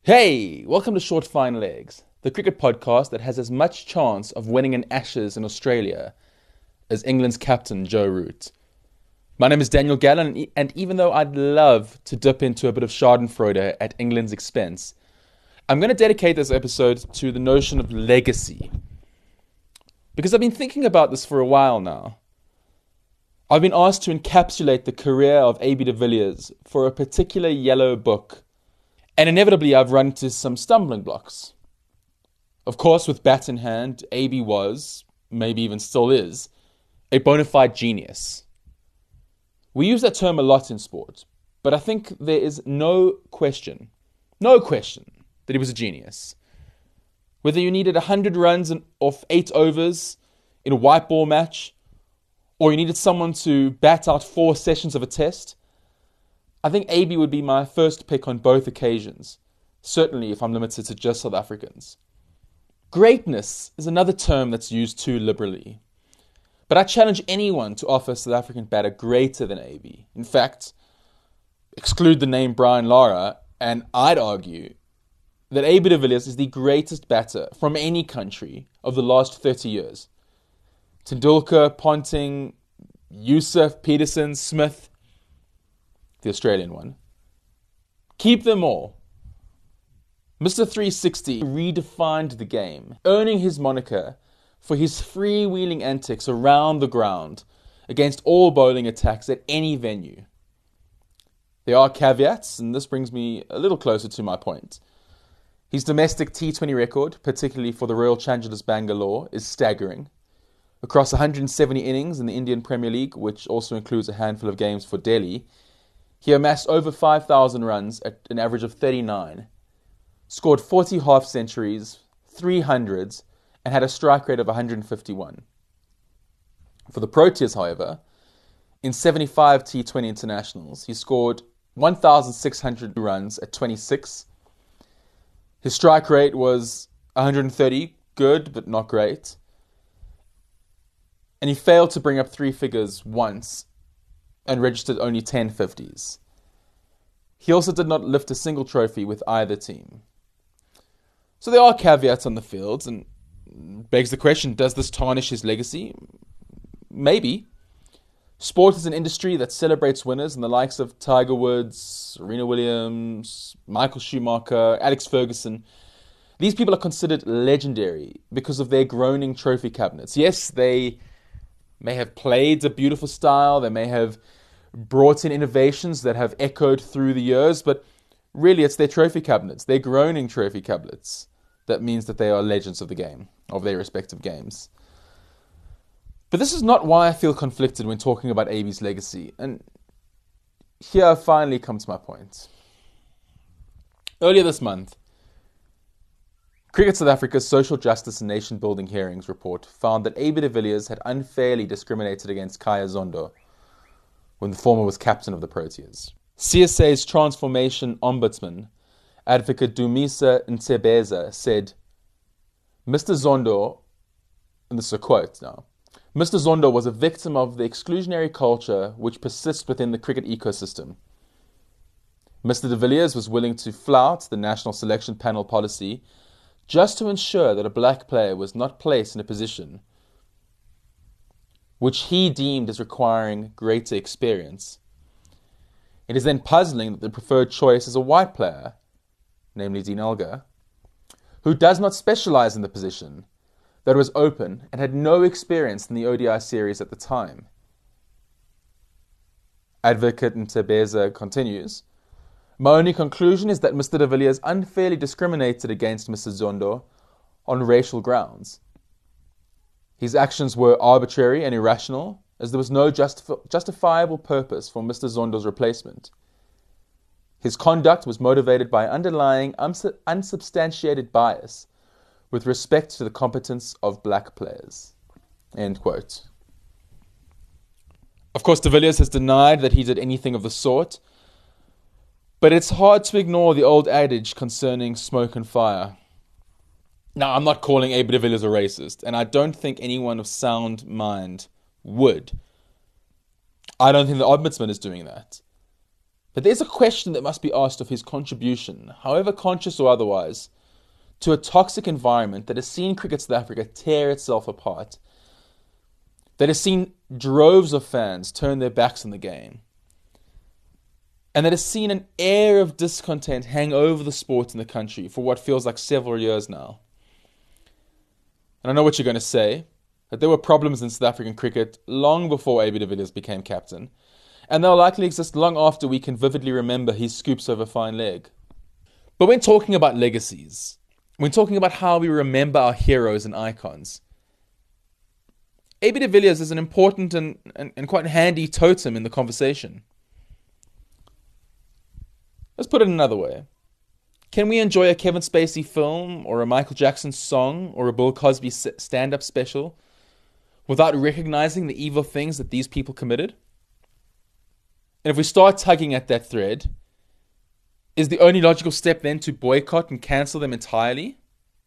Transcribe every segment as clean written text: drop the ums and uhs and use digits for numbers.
Hey, welcome to Short Fine Legs, the cricket podcast that has as much chance of winning an Ashes in Australia as England's captain Joe Root. My name is Daniel Gallen, and even though I'd love to dip into a bit of Schadenfreude at England's expense, I'm going to dedicate this episode to the notion of legacy. Because I've been thinking about this for a while now. I've been asked to encapsulate the career of A.B. de Villiers for a particular yellow book. And inevitably, I've run into some stumbling blocks. Of course, with bat in hand, AB was, maybe even still is, a bona fide genius. We use that term a lot in sport, but I think there is no question that he was a genius. Whether you needed 100 runs off 8 overs in a white ball match, or you needed someone to bat out 4 sessions of a test, I think AB would be my first pick on both occasions, certainly if I'm limited to just South Africans. Greatness is another term that's used too liberally, but I challenge anyone to offer a South African batter greater than AB. In fact, exclude the name Brian Lara, and I'd argue that AB de Villiers is the greatest batter from any country of the last 30 years. Tendulkar, Ponting, Yusuf, Peterson, Smith, the Australian one. Keep them all. Mr. 360 redefined the game, earning his moniker for his freewheeling antics around the ground against all bowling attacks at any venue. There are caveats, and this brings me a little closer to my point. His domestic T20 record, particularly for the Royal Challengers Bangalore, is staggering. Across 170 innings in the Indian Premier League, which also includes a handful of games for Delhi, he amassed over 5,000 runs at an average of 39, scored 40 half-centuries, 300s, and had a strike rate of 151. For the Proteas, however, in 75 T20 internationals, he scored 1,600 runs at 26. His strike rate was 130, good but not great. And he failed to bring up 3 figures once, and registered only 10 50s. He also did not lift a single trophy with either team. So there are caveats on the fields, and begs the question, does this tarnish his legacy? Maybe. Sport is an industry that celebrates winners and the likes of Tiger Woods, Serena Williams, Michael Schumacher, Alex Ferguson. These people are considered legendary because of their groaning trophy cabinets. Yes, they may have played a beautiful style, they may have brought in innovations that have echoed through the years, but really it's their trophy cabinets, their groaning trophy cabinets, that means that they are legends of the game, of their respective games. But this is not why I feel conflicted when talking about AB's legacy, and here I finally come to my point. Earlier this month, Cricket South Africa's Social Justice and Nation Building Hearings report found that AB de Villiers had unfairly discriminated against Khaya Zondo when the former was captain of the Proteas. CSA's transformation ombudsman, advocate Dumisa Ntebeza, said, Mr. Zondo, and this is a quote now, Mr. Zondo was a victim of the exclusionary culture which persists within the cricket ecosystem. Mr. de Villiers was willing to flout the national selection panel policy just to ensure that a black player was not placed in a position which he deemed as requiring greater experience. It is then puzzling that the preferred choice is a white player, namely Dean Elgar, who does not specialize in the position, that was open and had no experience in the ODI series at the time. Advocate Ntebeza continues, my only conclusion is that Mr. de Villiers unfairly discriminated against Mr. Zondo on racial grounds. His actions were arbitrary and irrational, as there was no justifiable purpose for Mr. Zondo's replacement. His conduct was motivated by underlying unsubstantiated bias with respect to the competence of black players. End quote. Of course, de Villiers has denied that he did anything of the sort, but it's hard to ignore the old adage concerning smoke and fire. Now, I'm not calling AB de Villiers a racist, and I don't think anyone of sound mind would. I don't think the Ombudsman is doing that. But there's a question that must be asked of his contribution, however conscious or otherwise, to a toxic environment that has seen Cricket South Africa tear itself apart, that has seen droves of fans turn their backs on the game, and that has seen an air of discontent hang over the sport in the country for what feels like several years now. And I know what you're going to say, that there were problems in South African cricket long before AB de Villiers became captain, and they'll likely exist long after we can vividly remember his scoops over fine leg. But when talking about legacies, when talking about how we remember our heroes and icons, AB de Villiers is an important and quite handy totem in the conversation. Let's put it another way. Can we enjoy a Kevin Spacey film or a Michael Jackson song or a Bill Cosby stand-up special without recognizing the evil things that these people committed? And if we start tugging at that thread, is the only logical step then to boycott and cancel them entirely?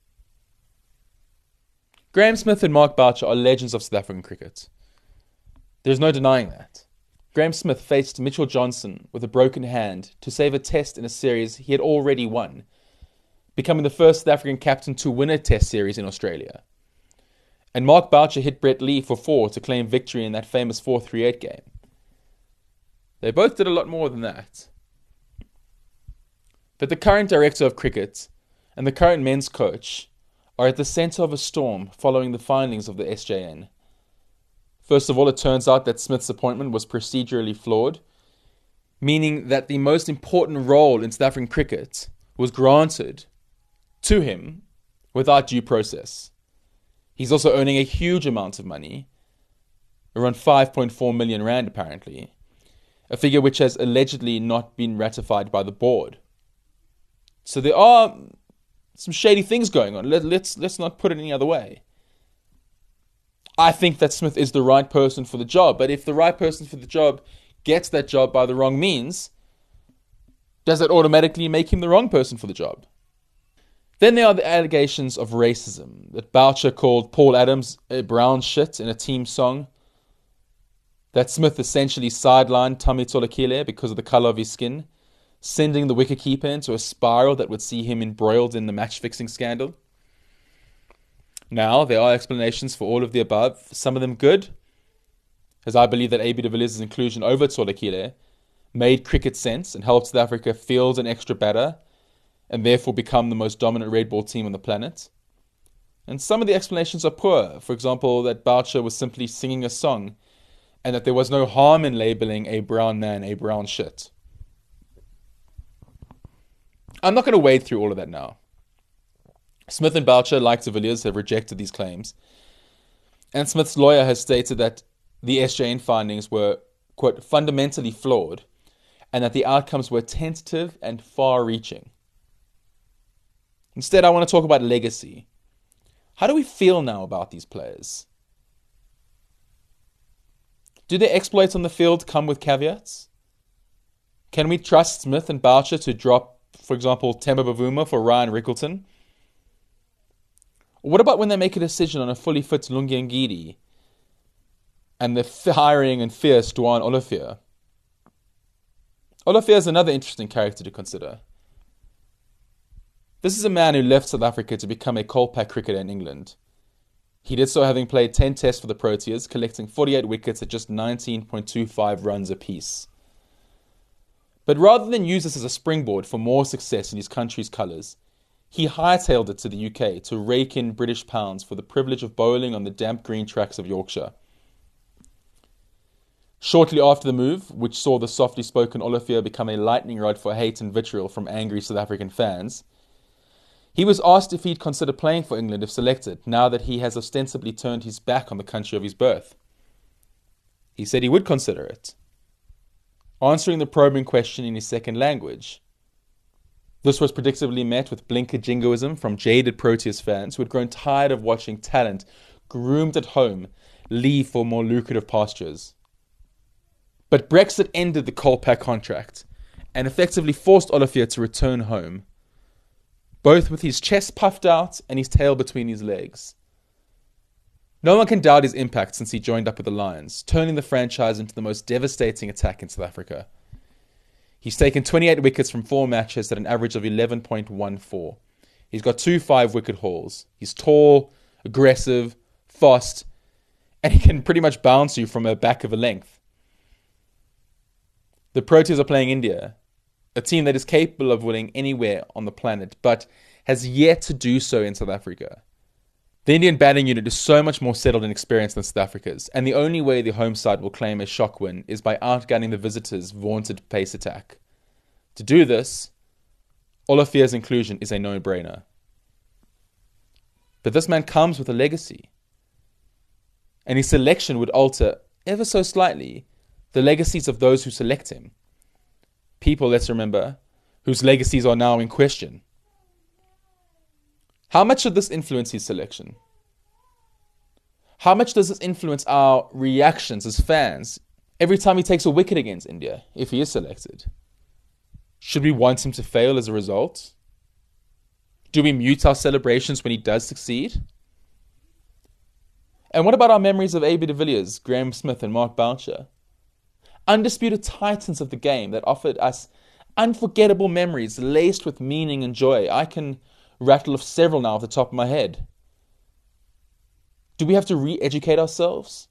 Graeme Smith and Mark Boucher are legends of South African cricket. There's no denying that. Graeme Smith faced Mitchell Johnson with a broken hand to save a test in a series he had already won, becoming the first South African captain to win a test series in Australia. And Mark Boucher hit Brett Lee for 4 to claim victory in that famous 438 game. They both did a lot more than that. But the current director of cricket and the current men's coach are at the centre of a storm following the findings of the SJN. First of all, it turns out that Smith's appointment was procedurally flawed, meaning that the most important role in South African cricket was granted to him without due process. He's also earning a huge amount of money, around 5.4 million rand apparently, a figure which has allegedly not been ratified by the board. So there are some shady things going on. Let's not put it any other way. I think that Smith is the right person for the job, but if the right person for the job gets that job by the wrong means, does that automatically make him the wrong person for the job? Then there are the allegations of racism, that Boucher called Paul Adams a brown shit in a team song, that Smith essentially sidelined Tommy Tolakile because of the colour of his skin, sending the wicketkeeper into a spiral that would see him embroiled in the match-fixing scandal. Now, there are explanations for all of the above, some of them good, as I believe that AB de Villiers' inclusion over Tolakile made cricket sense and helped South Africa field an extra batter and therefore become the most dominant red ball team on the planet. And some of the explanations are poor. For example, that Boucher was simply singing a song and that there was no harm in labelling a brown man a brown shit. I'm not going to wade through all of that now. Smith and Boucher, like de Villiers, have rejected these claims. And Smith's lawyer has stated that the SJN findings were, quote, fundamentally flawed, and that the outcomes were tentative and far-reaching. Instead, I want to talk about legacy. How do we feel now about these players? Do their exploits on the field come with caveats? Can we trust Smith and Boucher to drop, for example, Temba Bavuma for Ryan Rickleton? What about when they make a decision on a fully fit Lungi Ngidi and the hiring and fierce Dwan Olivier? Olivier is another interesting character to consider. This is a man who left South Africa to become a Kolpak cricketer in England. He did so having played 10 tests for the Proteas, collecting 48 wickets at just 19.25 runs apiece. But rather than use this as a springboard for more success in his country's colours, he hightailed it to the UK to rake in British pounds for the privilege of bowling on the damp green tracks of Yorkshire. Shortly after the move, which saw the softly spoken Olivier become a lightning rod for hate and vitriol from angry South African fans, he was asked if he'd consider playing for England if selected, now that he has ostensibly turned his back on the country of his birth. He said he would consider it, answering the probing question in his second language. This was predictably met with blinker jingoism from jaded Proteas fans who had grown tired of watching talent groomed at home leave for more lucrative pastures. But Brexit ended the Kolpak contract and effectively forced Olivier to return home, both with his chest puffed out and his tail between his legs. No one can doubt his impact since he joined up with the Lions, turning the franchise into the most devastating attack in South Africa. He's taken 28 wickets from 4 matches at an average of 11.14. He's got 2 5-wicket hauls. He's tall, aggressive, fast, and he can pretty much bounce you from a back of a length. The Proteas are playing India, a team that is capable of winning anywhere on the planet, but has yet to do so in South Africa. The Indian batting unit is so much more settled and experienced than South Africa's, and the only way the home side will claim a shock win is by outgunning the visitors' vaunted pace attack. To do this, Olafier's inclusion is a no-brainer. But this man comes with a legacy, and his selection would alter, ever so slightly, the legacies of those who select him. People, let's remember, whose legacies are now in question. How much should this influence his selection? How much does this influence our reactions as fans every time he takes a wicket against India, if he is selected? Should we want him to fail as a result? Do we mute our celebrations when he does succeed? And what about our memories of A.B. de Villiers, Graham Smith and Mark Boucher? Undisputed titans of the game that offered us unforgettable memories laced with meaning and joy. I can rattle off several now off the top of my head. Do we have to re-educate ourselves?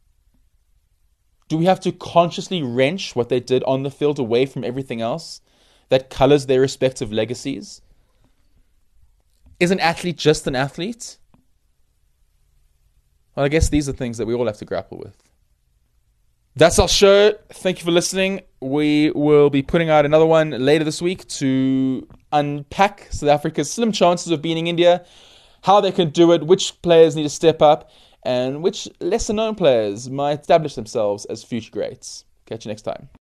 Do we have to consciously wrench what they did on the field away from everything else that colours their respective legacies? Is an athlete just an athlete? Well, I guess these are things that we all have to grapple with. That's our show. Thank you for listening. We will be putting out another one later this week to unpack South Africa's slim chances of beating India, how they can do it, which players need to step up, and which lesser-known players might establish themselves as future greats. Catch you next time.